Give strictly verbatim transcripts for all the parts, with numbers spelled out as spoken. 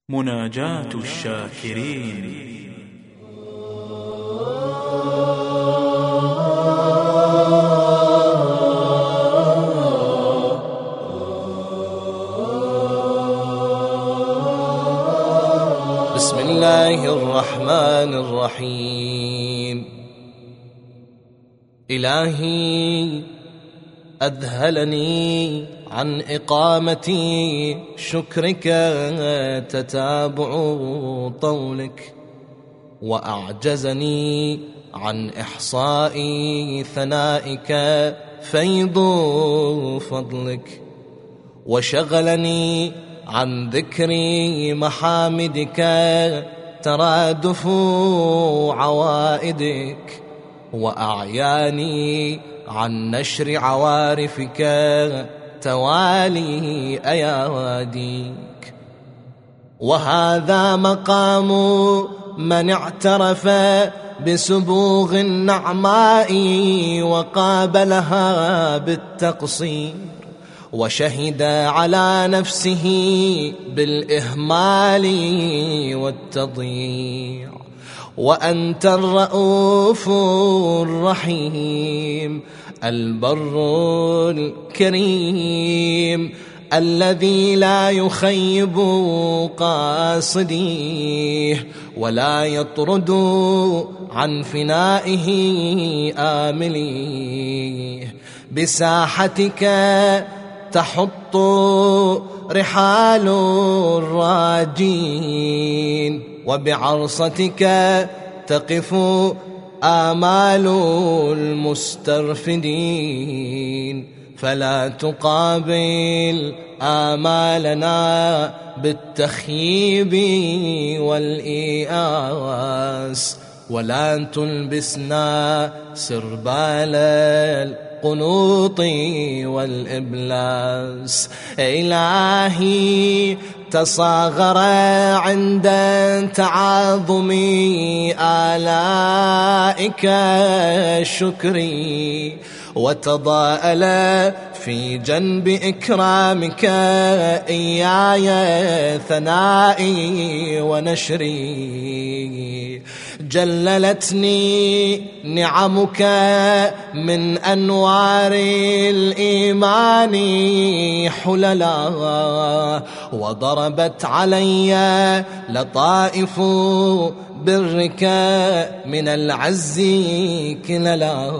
مناجاة الشاكرين. بسم الله الرحمن الرحيم. إلهي أذهلني عن إقامة شكرك تتابع طولك، وأعجزني عن إحصاء ثنائك فيض فضلك، وشغلني عن ذكر محامدك ترادف عوائدك، وأعياني عن نشر عوارفك توالي أياديك. وهذا مقام من اعترف بسبوغ النعماء وقابلها بالتقصير، وشهد على نفسه بالإهمال والتضييع. وأنت الرؤوف الرحيم البر الكريم الذي لا يخيب قاصديه ولا يطرد عن فنائه آمليه. بساحتك تحط رحال الراجين، وبعرصتك تقف آمال المسترفدين. فلا تقابل آمالنا بالتخييب والإياس، ولا تلبسنا سربال القنوط والإبلاس. إلهي تصاغر عند تعاظم آلائك شكري، وتضاءل في جنب إكرامك إياي ثنائي ونشري. جللتني نعمك من أنوار الإيمان حللا، وضربت علي لطائف برك من العز كللا،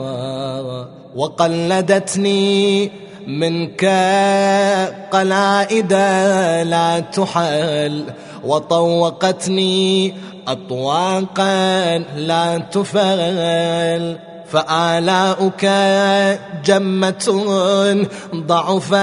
وقلدتني منك قلائد لا تحل، وطوقتني أطواقا لا تفل. فآلاؤك جمة ضعف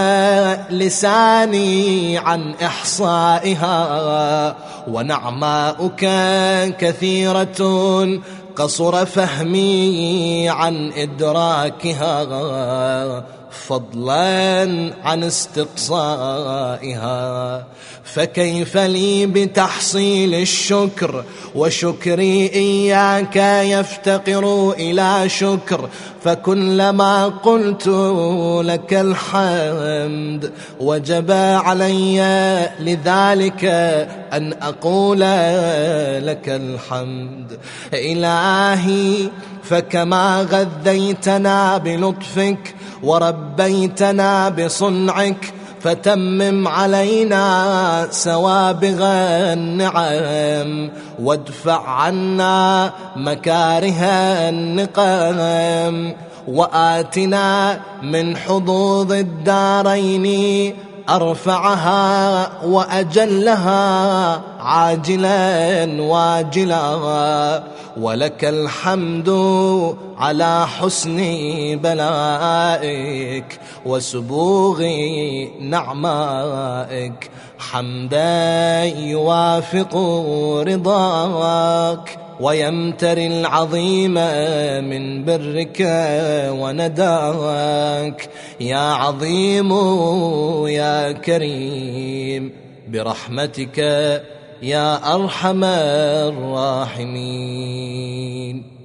لساني عن إحصائها، ونعماؤك كثيرة قصر فهمي عن إدراكها، فضلا عن استقصائها. فكيف لي بتحصيل الشكر وشكري إياك يفتقر إلى شكر؟ فكلما قلت لك الحمد وجب علي لذلك أن أقول لك الحمد. إلهي فكما غذيتنا بلطفك وربيتنا بصنعك، فتمم علينا سوابغ النعم، وادفع عنا مكاره النقم، وآتنا من حظوظ الدارين أرفعها وأجلها عاجلا واجلا. ولك الحمد على حسن بلائك وسبوغ نعمائك، حمدا يوافق رضاك ويمتري العظيم من برك ونداك. يا عظيم يا كريم برحمتك يا أرحم الراحمين.